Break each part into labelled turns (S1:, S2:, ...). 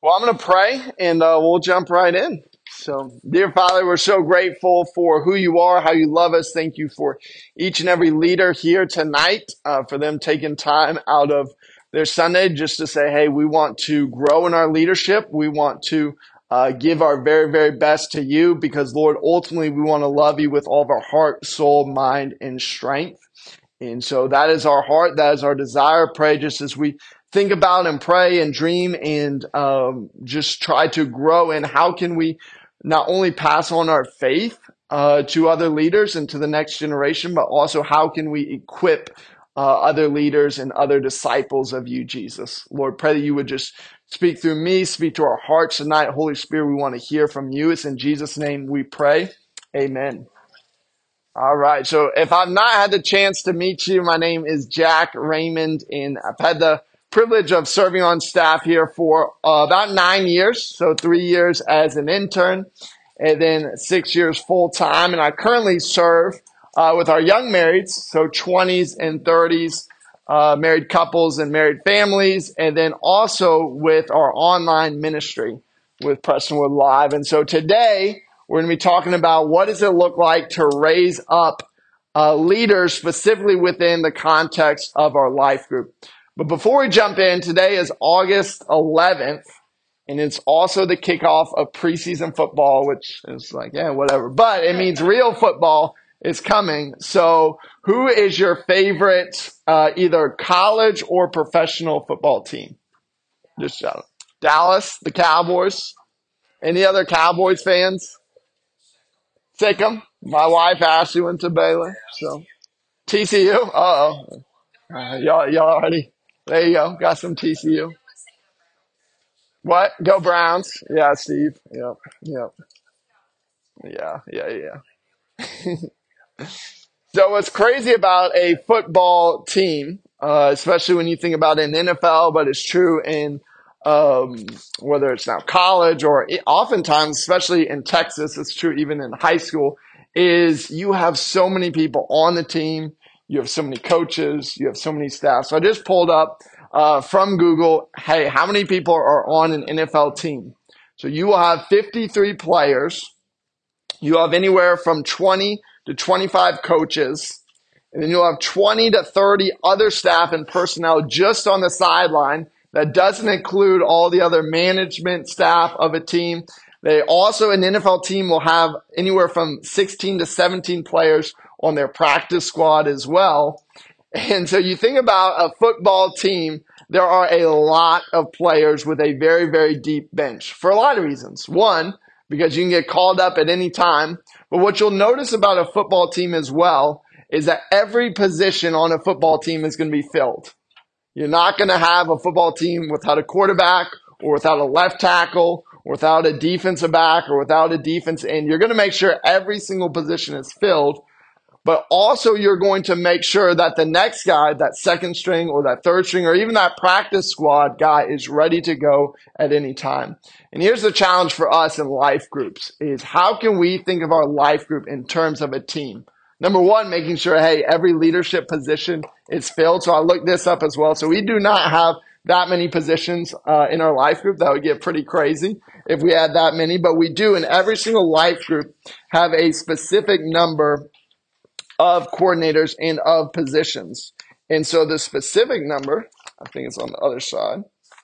S1: Well, I'm going to pray and we'll jump right in. So, dear Father, we're so grateful for who you are, how you love us. Thank you for each and every leader here tonight, for them taking time out of their Sunday just to say, hey, we want to grow in our leadership. We want to give our very, very best to you because, Lord, ultimately we want to love you with all of our heart, soul, mind, and strength. And so that is our heart. That is our desire. Pray just as we think about and pray and dream and just try to grow in how can we not only pass on our faith to other leaders and to the next generation, but also how can we equip other leaders and other disciples of you, Jesus. Lord, pray that you would just speak through me, speak to our hearts tonight. Holy Spirit, we want to hear from you. It's in Jesus' name we pray. Amen. All right. So if I've not had the chance to meet you, my name is Jack Raymond, and I've had the privilege of serving on staff here for about 9 years. So 3 years as an intern and then 6 years full time. And I currently serve with our young marrieds, so 20s and 30s, married couples and married families, and then also with our online ministry with Prestonwood Live. And so today, we're going to be talking about what does it look like to raise up leaders specifically within the context of our life group. But before we jump in, today is August 11th, and it's also the kickoff of preseason football, which is like, yeah, whatever. But it means real football is coming. So who is your favorite either college or professional football team? Just shout it. Dallas, the Cowboys. Any other Cowboys fans? Sikkim. My wife Ashley went to Baylor, so TCU. Uh-oh. Y'all already. There you go. Got some TCU. What? Go Browns. Yeah, Steve. Yep. Yep. Yeah. So what's crazy about a football team, especially when you think about it in NFL, but it's true in whether it's now college or oftentimes, especially in Texas, it's true even in high school, is you have so many people on the team. You have so many coaches. You have so many staff. So I just pulled up from Google, hey, how many people are on an NFL team? So you will have 53 players. You have anywhere from 20 to 25 coaches. And then you'll have 20 to 30 other staff and personnel just on the sideline. That doesn't include all the other management staff of a team. They also, an NFL team will have anywhere from 16 to 17 players on their practice squad as well. And so you think about a football team, there are a lot of players with a very, very deep bench for a lot of reasons. One, because you can get called up at any time. But what you'll notice about a football team as well is that every position on a football team is going to be filled. You're not going to have a football team without a quarterback or without a left tackle or without a defensive back or without a defense end. You're going to make sure every single position is filled, but also you're going to make sure that the next guy, that second string or that third string or even that practice squad guy is ready to go at any time. And here's the challenge for us in life groups is how can we think of our life group in terms of a team? Number one, making sure, hey, every leadership position is filled. So I looked this up as well. So we do not have that many positions in our life group. That would get pretty crazy if we had that many. But we do in every single life group have a specific number of coordinators and of positions. And so the specific number, I think it's on the other side,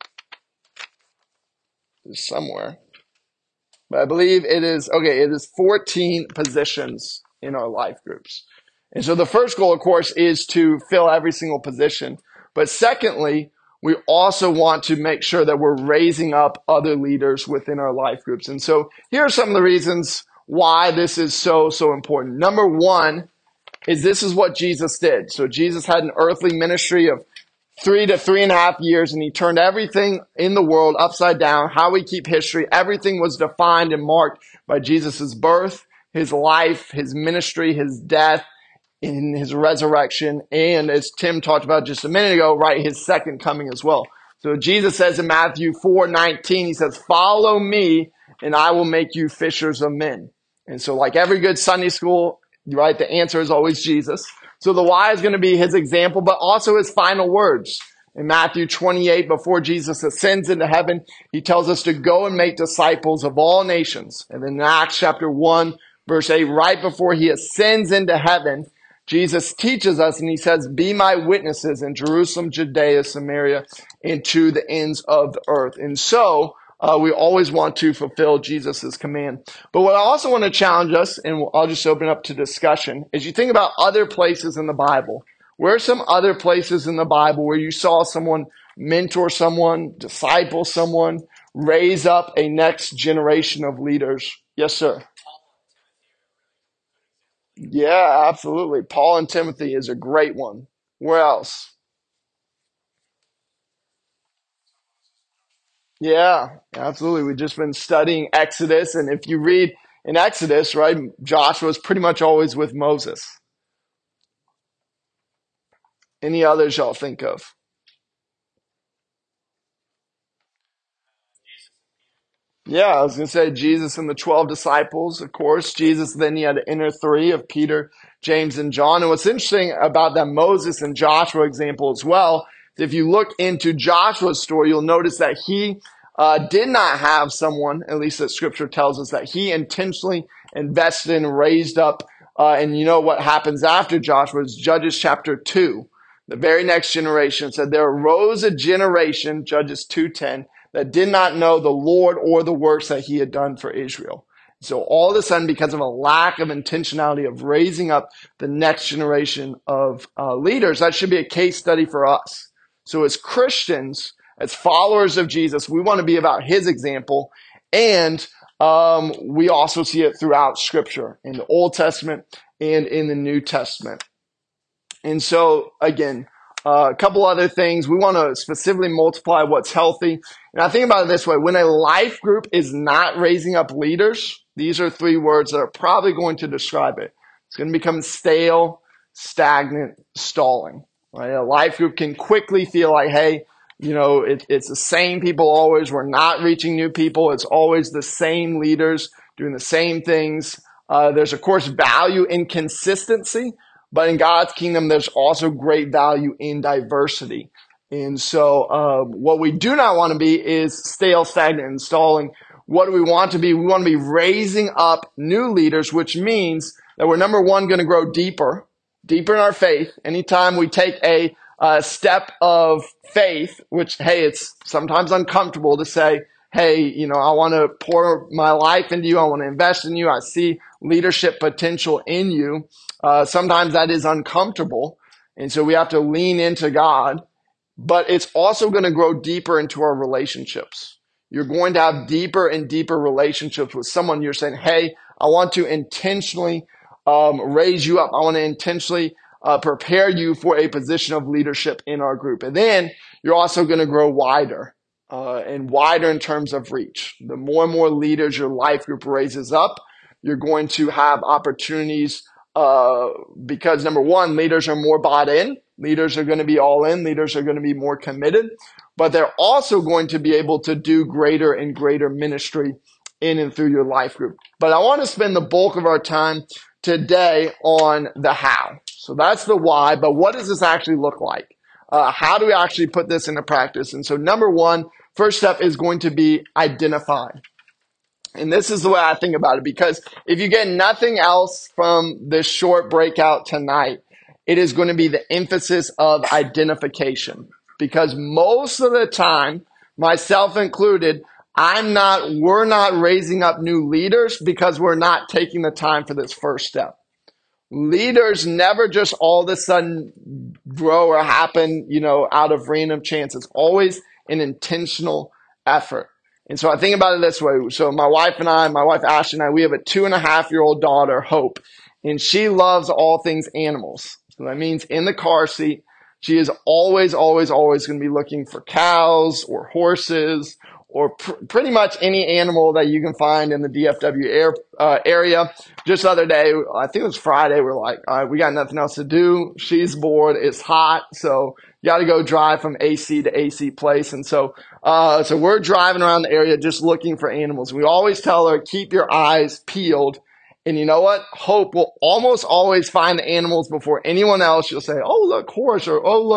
S1: is somewhere. But I believe it is 14 positions in our life groups. And so the first goal, of course, is to fill every single position. But secondly, we also want to make sure that we're raising up other leaders within our life groups. And so here are some of the reasons why this is so important. Number one is this is what Jesus did. So Jesus had an earthly ministry of 3 to 3.5 years, and he turned everything in the world upside down. How we keep history, everything was defined and marked by Jesus' birth, his life, his ministry, his death, in his resurrection, and as Tim talked about just a minute ago, right, his second coming as well. So Jesus says in Matthew 4:19, he says, follow me and I will make you fishers of men. And so like every good Sunday school, right, the answer is always Jesus. So the why is going to be his example, but also his final words. In Matthew 28, before Jesus ascends into heaven, he tells us to go and make disciples of all nations. And then in Acts chapter 1, verse 8, right before he ascends into heaven, Jesus teaches us and he says, be my witnesses in Jerusalem, Judea, Samaria, and to the ends of the earth. And so, we always want to fulfill Jesus' command. But what I also want to challenge us, and I'll just open up to discussion, is you think about other places in the Bible. Where are some other places in the Bible where you saw someone mentor someone, disciple someone, raise up a next generation of leaders? Yes, sir. Yeah, absolutely. Paul and Timothy is a great one. Where else? Yeah, absolutely. We've just been studying Exodus, and if you read in Exodus, right, Joshua's pretty much always with Moses. Any others y'all think of? Yeah, I was going to say Jesus and the 12 disciples, of course. Jesus, then he had the inner three of Peter, James, and John. And what's interesting about that Moses and Joshua example as well, is if you look into Joshua's story, you'll notice that he did not have someone, at least that scripture tells us, that he intentionally invested in, raised up. And you know what happens after Joshua is Judges chapter 2. The very next generation said, there arose a generation, Judges 2:10, that did not know the Lord or the works that he had done for Israel. So all of a sudden, because of a lack of intentionality of raising up the next generation of leaders, that should be a case study for us. So as Christians, as followers of Jesus, we want to be about his example. And we also see it throughout Scripture, in the Old Testament and in the New Testament. And so, again, a couple other things. We want to specifically multiply what's healthy. And I think about it this way. When a life group is not raising up leaders, these are three words that are probably going to describe it. It's going to become stale, stagnant, stalling. Right? A life group can quickly feel like, hey, you know, it's the same people always. We're not reaching new people. It's always the same leaders doing the same things. There's, of course, value in consistency. But in God's kingdom, there's also great value in diversity. And so what we do not want to be is stale, stagnant, and stalling. What do we want to be? We want to be raising up new leaders, which means that we're, number one, going to grow deeper in our faith. Anytime we take a step of faith, which, hey, it's sometimes uncomfortable to say, hey, you know, I want to pour my life into you. I want to invest in you. I see leadership potential in you. Sometimes that is uncomfortable. And so we have to lean into God, but it's also going to grow deeper into our relationships. You're going to have deeper and deeper relationships with someone. You're saying, hey, I want to intentionally raise you up. I want to intentionally prepare you for a position of leadership in our group. And then you're also going to grow wider and wider in terms of reach. The more and more leaders your life group raises up, you're going to have opportunities because, number one, leaders are more bought in. Leaders are going to be all in. Leaders are going to be more committed. But they're also going to be able to do greater and greater ministry in and through your life group. But I want to spend the bulk of our time today on the how. So that's the why, but what does this actually look like? How do we actually put this into practice? And so number one, first step is going to be identify. And this is the way I think about it, because if you get nothing else from this short breakout tonight, it is going to be the emphasis of identification. Because most of the time, myself included, we're not raising up new leaders because we're not taking the time for this first step. Leaders never just all of a sudden grow or happen, you know, out of random chance. It's always an intentional effort. And so I think about it this way. So my wife Ashley and I, we have a 2.5-year-old daughter, Hope, and she loves all things animals. So that means in the car seat, she is always, always, always going to be looking for cows or horses or pretty much any animal that you can find in the DFW area. Just the other day, I think it was Friday, we're like, all right, we got nothing else to do. She's bored. It's hot. So you got to go drive from AC to AC place. And so we're driving around the area just looking for animals. We always tell her, keep your eyes peeled. And you know what? Hope will almost always find the animals before anyone else. She'll say, oh, look, horse, or oh, look,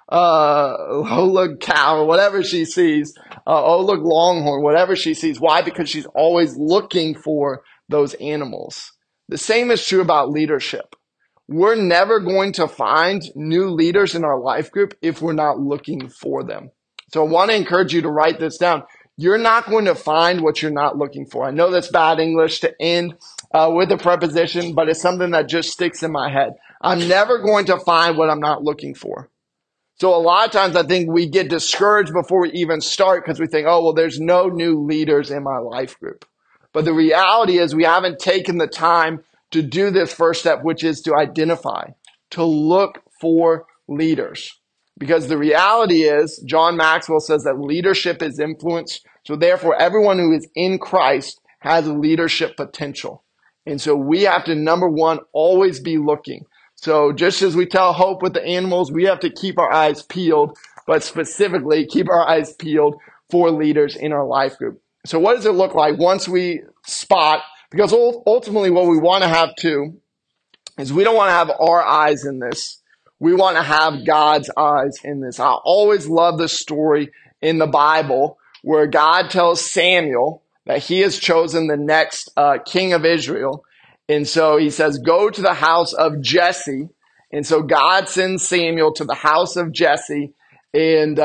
S1: oh look cow, or whatever she sees, oh look longhorn, whatever she sees. Why? Because she's always looking for those animals. The same is true about leadership. We're never going to find new leaders in our life group if we're not looking for them. So I want to encourage you to write this down. You're not going to find what you're not looking for. I know that's bad English to end with a preposition, but it's something that just sticks in my head. I'm never going to find what I'm not looking for. So a lot of times I think we get discouraged before we even start because we think, oh, well, there's no new leaders in my life group. But the reality is we haven't taken the time to do this first step, which is to identify, to look for leaders. Because the reality is, John Maxwell says that leadership is influence. So therefore, everyone who is in Christ has leadership potential. And so we have to, number one, always be looking. So just as we tell Hope with the animals, we have to keep our eyes peeled, but specifically keep our eyes peeled for leaders in our life group. So what does it look like once we spot? Because ultimately what we want to have too is we don't want to have our eyes in this. We want to have God's eyes in this. I always love the story in the Bible where God tells Samuel that he has chosen the next king of Israel. And so he says, go to the house of Jesse. And so God sends Samuel to the house of Jesse. And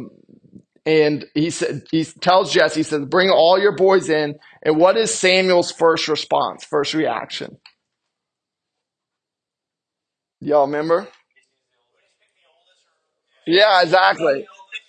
S1: he tells Jesse, he says, bring all your boys in. And what is Samuel's first response, first reaction? Y'all remember? Yeah, exactly.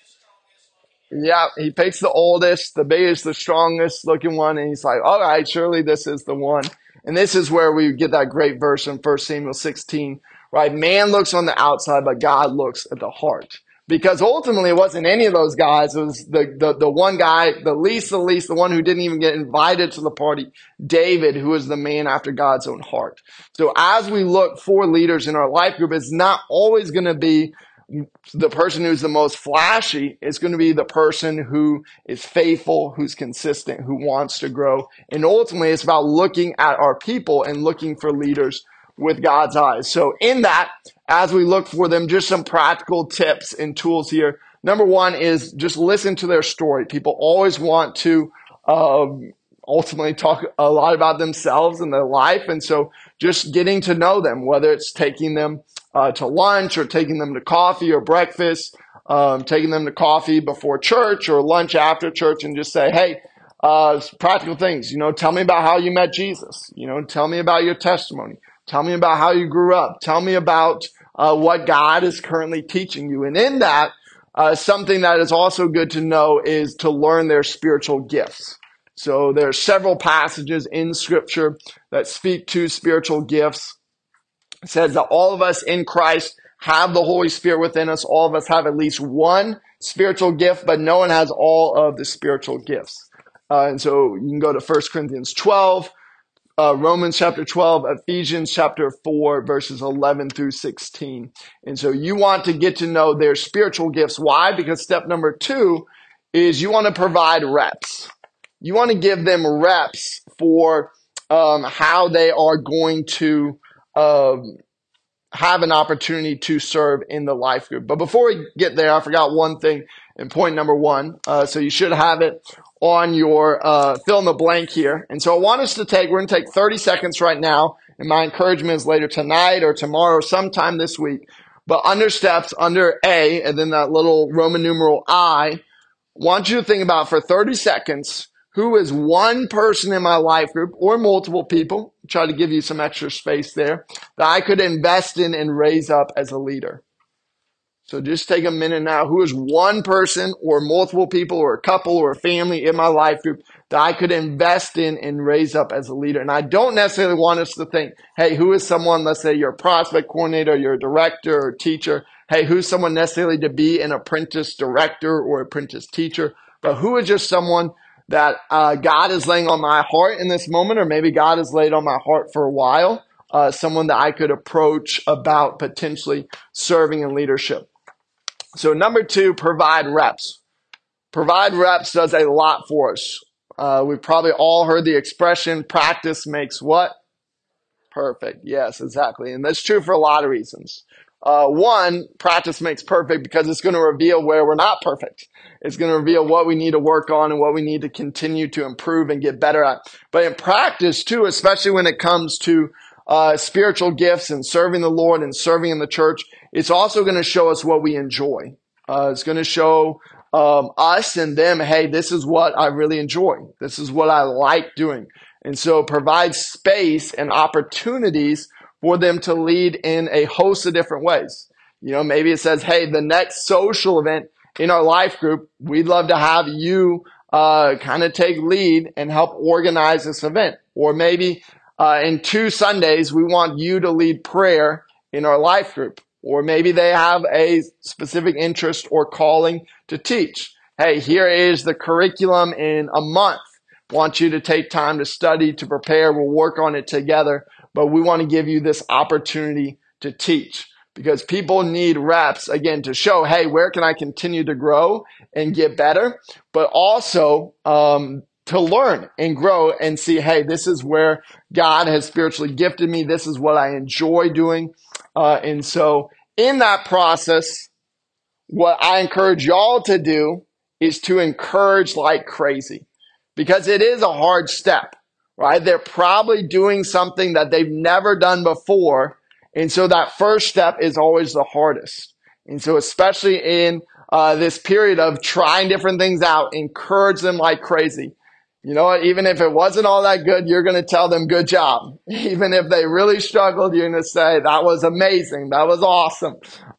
S1: Yeah, he picks the oldest, the biggest, the strongest looking one, and he's like, all right, surely this is the one. And this is where we get that great verse in 1 Samuel 16, right? Man looks on the outside, but God looks at the heart. Because ultimately it wasn't any of those guys. It was the one guy, the least, the one who didn't even get invited to the party, David, who was the man after God's own heart. So as we look for leaders in our life group, it's not always going to be the person who's the most flashy. Is going to be the person who is faithful, who's consistent, who wants to grow. And ultimately, it's about looking at our people and looking for leaders with God's eyes. So in that, as we look for them, just some practical tips and tools here. Number one is just listen to their story. People always want to ultimately talk a lot about themselves and their life. And so just getting to know them, whether it's taking them to lunch or taking them to coffee or breakfast, taking them to coffee before church or lunch after church, and just say, hey, practical things, tell me about how you met Jesus, tell me about your testimony, tell me about how you grew up, tell me about what God is currently teaching you. And in that, something that is also good to know is to learn their spiritual gifts. So there are several passages in Scripture that speak to spiritual gifts. It says that all of us in Christ have the Holy Spirit within us. All of us have at least one spiritual gift, but no one has all of the spiritual gifts. And so you can go to 1 Corinthians 12, Romans chapter 12, Ephesians chapter 4, verses 11 through 16. And so you want to get to know their spiritual gifts. Why? Because step number 2 is you want to provide reps. You want to give them reps for how they are going to have an opportunity to serve in the life group. But before we get there, I forgot one thing in point number 1. So you should have it on your fill in the blank here. And so I want us to we're going to take 30 seconds right now. And my encouragement is later tonight or tomorrow, sometime this week. But under steps, under A, and then that little Roman numeral I want you to think about for 30 seconds, who is one person in my life group or multiple people, try to give you some extra space there, that I could invest in and raise up as a leader. So just take a minute now. Who is one person or multiple people or a couple or a family in my life group that I could invest in and raise up as a leader? And I don't necessarily want us to think, hey, who is someone, let's say you're a prospect coordinator, you're a director or teacher. Hey, who's someone necessarily to be an apprentice director or apprentice teacher? But who is just someone that God is laying on my heart in this moment, or maybe God has laid on my heart for a while, someone that I could approach about potentially serving in leadership. So number 2, provide reps. Provide reps does a lot for us. We've probably all heard the expression, practice makes what? Perfect. Yes, exactly. And that's true for a lot of reasons. One, practice makes perfect because it's going to reveal where we're not perfect. It's going to reveal what we need to work on and what we need to continue to improve and get better at. But in practice too, especially when it comes to spiritual gifts and serving the Lord and serving in the church, it's also going to show us what we enjoy. It's going to show us and them, hey, this is what I really enjoy. This is what I like doing. And so provide space and opportunities for them to lead in a host of different ways. You know, maybe it says, hey, the next social event in our life group, we'd love to have you kind of take lead and help organize this event. Or maybe in 2 Sundays, we want you to lead prayer in our life group. Or maybe they have a specific interest or calling to teach. Hey, here is the curriculum in a month. Want you to take time to study, to prepare. We'll work on it together. But we want to give you this opportunity to teach because people need reps, again, to show, hey, where can I continue to grow and get better? But also to learn and grow and see, hey, this is where God has spiritually gifted me. This is what I enjoy doing. And so in that process, what I encourage y'all to do is to encourage like crazy because it is a hard step. Right? They're probably doing something that they've never done before. And so that first step is always the hardest. And so especially in this period of trying different things out, encourage them like crazy. You know what? Even if it wasn't all that good, you're going to tell them good job. Even if they really struggled, you're going to say that was amazing. That was awesome.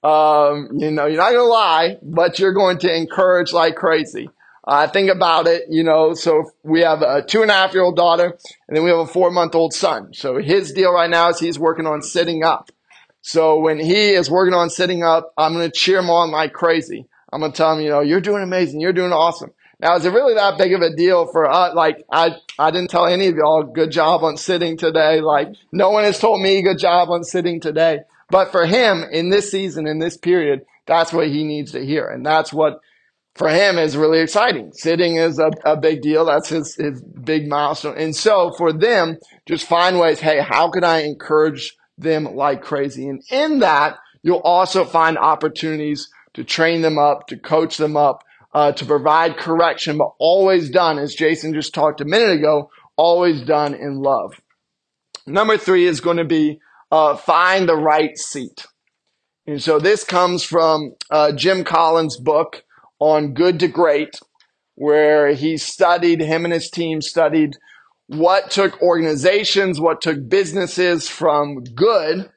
S1: You know, you're not going to lie, but you're going to encourage like crazy. Think about it, you know, so we have a 2.5-year-old daughter and then we have a 4-month-old son. So his deal right now is he's working on sitting up. So when he is working on sitting up, I'm going to cheer him on like crazy. I'm going to tell him, you know, you're doing amazing. You're doing awesome. Now, is it really that big of a deal for us? Like, I didn't tell any of y'all good job on sitting today. Like, no one has told me good job on sitting today. But for him in this season, in this period, that's what he needs to hear. And that's what for him is really exciting. Sitting is a big deal. That's his big milestone. And so for them, just find ways, hey, how can I encourage them like crazy? And in that, you'll also find opportunities to train them up, to coach them up, to provide correction, but always done, as Jason just talked a minute ago, always done in love. Number 3 is going to be find the right seat. And so this comes from Jim Collins' book on Good to Great, where him and his team studied what took organizations, what took businesses from good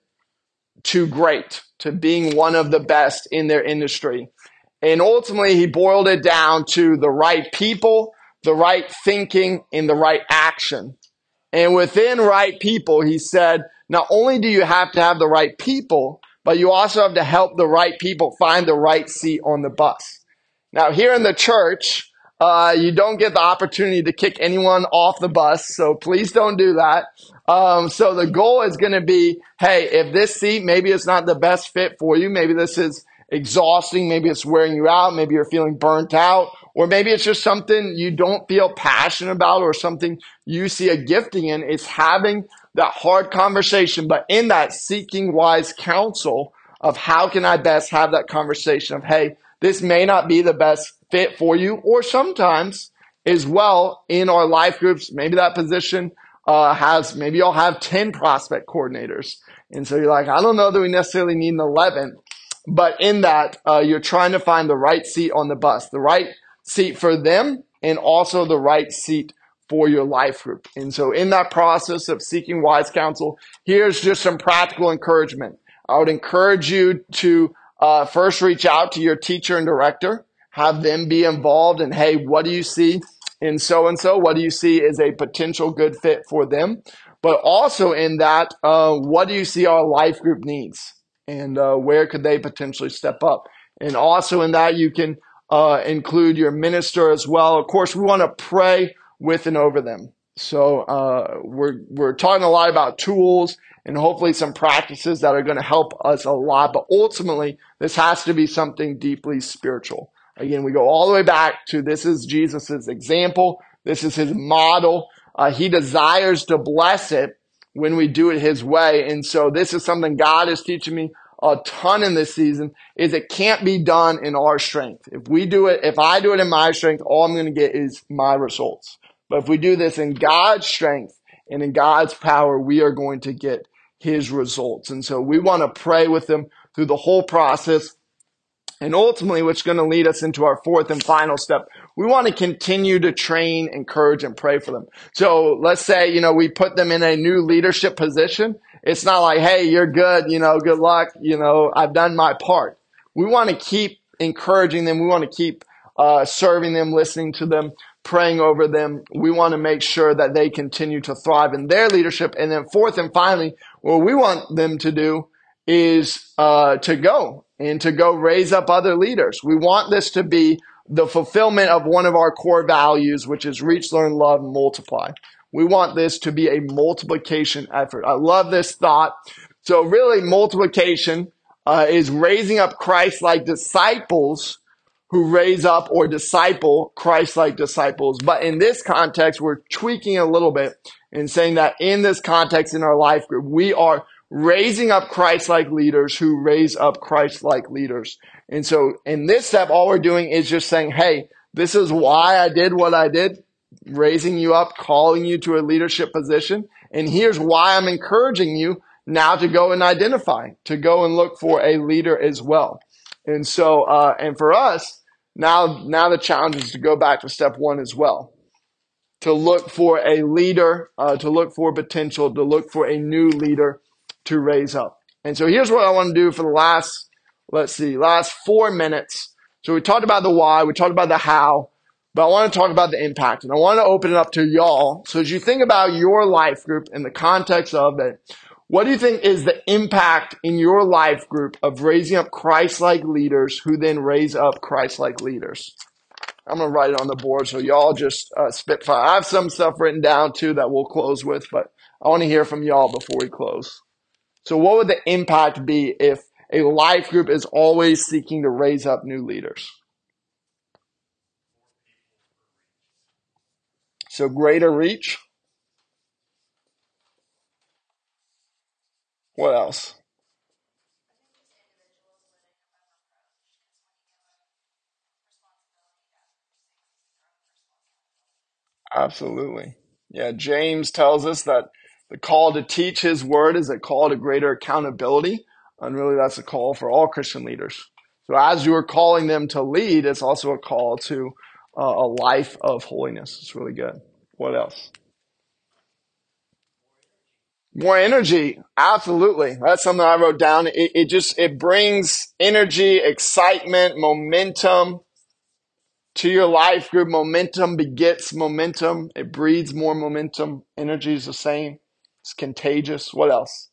S1: to great, to being one of the best in their industry. And ultimately, he boiled it down to the right people, the right thinking, and the right action. And within right people, he said, not only do you have to have the right people, but you also have to help the right people find the right seat on the bus. Now, here in the church, you don't get the opportunity to kick anyone off the bus, so please don't do that. So the goal is going to be, hey, if this seat, maybe it's not the best fit for you, maybe this is exhausting, maybe it's wearing you out, maybe you're feeling burnt out, or maybe it's just something you don't feel passionate about or something you see a gifting in. It's having that hard conversation, but in that seeking wise counsel of how can I best have that conversation of, hey, this may not be the best fit for you, or sometimes as well in our life groups, maybe that position maybe you'll have 10 prospect coordinators. And so you're like, I don't know that we necessarily need an 11th. But in that, you're trying to find the right seat on the bus, the right seat for them, and also the right seat for your life group. And so in that process of seeking wise counsel, here's just some practical encouragement. I would encourage you to first reach out to your teacher and director, have them be involved in, hey, what do you see in so-and-so? What do you see as a potential good fit for them? But also in that, what do you see our life group needs? And where could they potentially step up? And also in that, you can include your minister as well. Of course, we want to pray with and over them. So we're talking a lot about tools and hopefully some practices that are going to help us a lot. But ultimately, this has to be something deeply spiritual. Again, we go all the way back to this is Jesus's example. This is his model. He desires to bless it when we do it his way. And so this is something God is teaching me a ton in this season is it can't be done in our strength. If I do it in my strength, all I'm going to get is my results. But if we do this in God's strength and in God's power, we are going to get his results. And so we want to pray with them through the whole process. And ultimately, what's going to lead us into our fourth and final step, we want to continue to train, encourage, and pray for them. So let's say, we put them in a new leadership position. It's not like, hey, you're good, good luck, I've done my part. We want to keep encouraging them. We want to keep serving them, listening to them, praying over them. We want to make sure that they continue to thrive in their leadership. And then fourth and finally, what we want them to do is to go raise up other leaders. We want this to be the fulfillment of one of our core values, which is reach, learn, love, and multiply. We want this to be a multiplication effort. I love this thought. So really, multiplication is raising up Christ-like disciples who raise up or disciple Christ-like disciples. But in this context, we're tweaking a little bit and saying that in this context in our life group, we are raising up Christ-like leaders who raise up Christ-like leaders. And so in this step, all we're doing is just saying, hey, this is why I did what I did, raising you up, calling you to a leadership position. And here's why I'm encouraging you now to go and identify, to go and look for a leader as well. And so, and for us, now the challenge is to go back to step one as well. To look for a leader, to look for potential, to look for a new leader to raise up. And so here's what I want to do for the last 4 minutes. So we talked about the why, we talked about the how, but I want to talk about the impact. And I want to open it up to y'all. So as you think about your life group in the context of it, what do you think is the impact in your life group of raising up Christ-like leaders who then raise up Christ-like leaders? I'm going to write it on the board so y'all just spitfire. I have some stuff written down too that we'll close with, but I want to hear from y'all before we close. So what would the impact be if a life group is always seeking to raise up new leaders? So greater reach. What else? Absolutely. Yeah, James tells us that the call to teach his word is a call to greater accountability. And really, that's a call for all Christian leaders. So as you are calling them to lead, it's also a call to a life of holiness. It's really good. What else? More energy. Absolutely. That's something I wrote down. It brings energy, excitement, momentum to your life group. Momentum begets momentum. It breeds more momentum. Energy is the same. It's contagious. What else?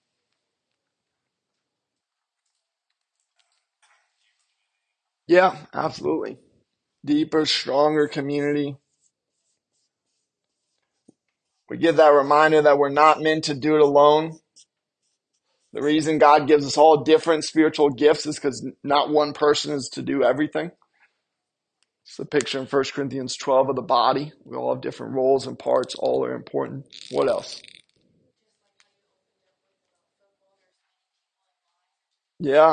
S1: Yeah, absolutely. Deeper, stronger community. We get that reminder that we're not meant to do it alone. The reason God gives us all different spiritual gifts is because not one person is to do everything. It's the picture in 1 Corinthians 12 of the body. We all have different roles and parts. All are important. What else? Yeah,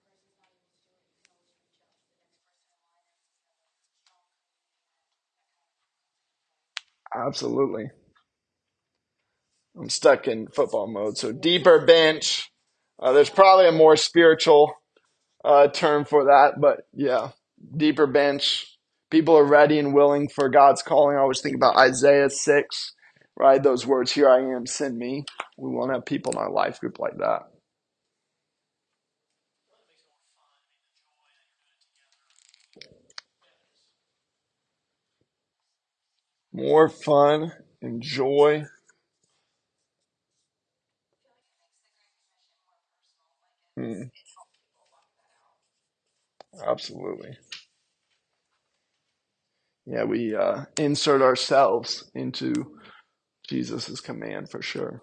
S1: absolutely. I'm stuck in football mode. So deeper bench. There's probably a more spiritual term for that, but yeah, deeper bench. People are ready and willing for God's calling. I always think about Isaiah 6, right? Those words, here I am, send me. We want to have people in our life group like that. More fun and joy. Hmm, absolutely. Yeah, we insert ourselves into Jesus' command for sure.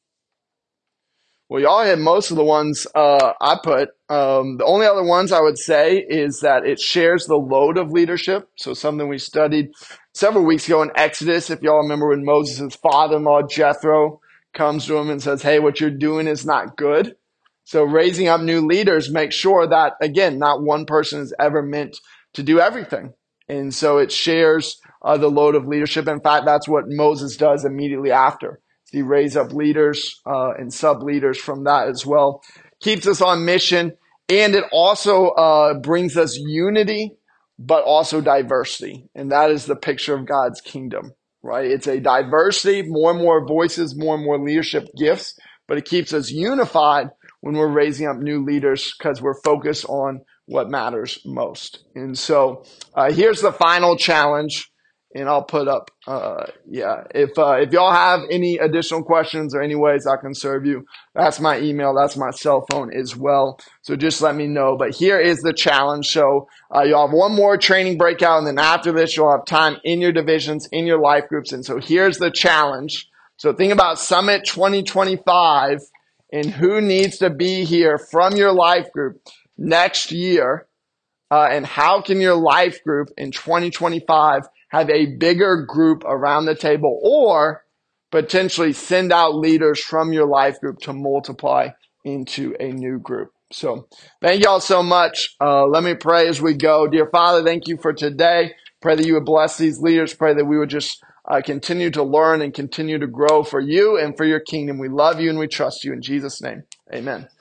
S1: Well, y'all had most of the ones I put. The only other ones I would say is that it shares the load of leadership. So something we studied several weeks ago in Exodus. If y'all remember when Moses' father-in-law Jethro comes to him and says, "Hey, what you're doing is not good." So raising up new leaders makes sure that, again, not one person is ever meant to do everything. And so it shares the load of leadership. In fact, that's what Moses does immediately after. He raises up leaders and sub-leaders from that as well. Keeps us on mission. And it also brings us unity, but also diversity. And that is the picture of God's kingdom, right? It's a diversity, more and more voices, more and more leadership gifts, but it keeps us unified when we're raising up new leaders because we're focused on what matters most. And so here's the final challenge, and I'll put up, if y'all have any additional questions or any ways I can serve you, that's my email, that's my cell phone as well. So just let me know. But here is the challenge. So you'll have one more training breakout, and then after this, you'll have time in your divisions, in your life groups. And so here's the challenge. So think about Summit 2025 and who needs to be here from your life group next year. And how can your life group in 2025 have a bigger group around the table, or potentially send out leaders from your life group to multiply into a new group? So thank y'all so much. Let me pray as we go. Dear Father, thank you for today. Pray that you would bless these leaders. Pray that we would just continue to learn and continue to grow for you and for your kingdom. We love you and we trust you in Jesus' name. Amen.